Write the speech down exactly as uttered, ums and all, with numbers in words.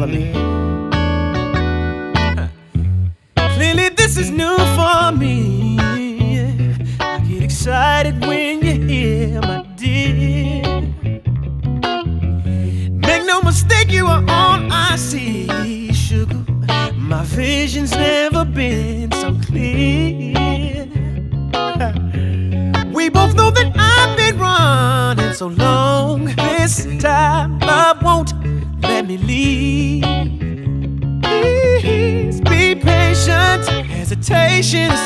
follow me. Clearly this is new for me. I get excited when you're here, my dear. Make no mistake, you are all I see, sugar. My vision's never been so clear. We both know that I've been running so long. This time love won't let me leave. Please be patient. Hesitation is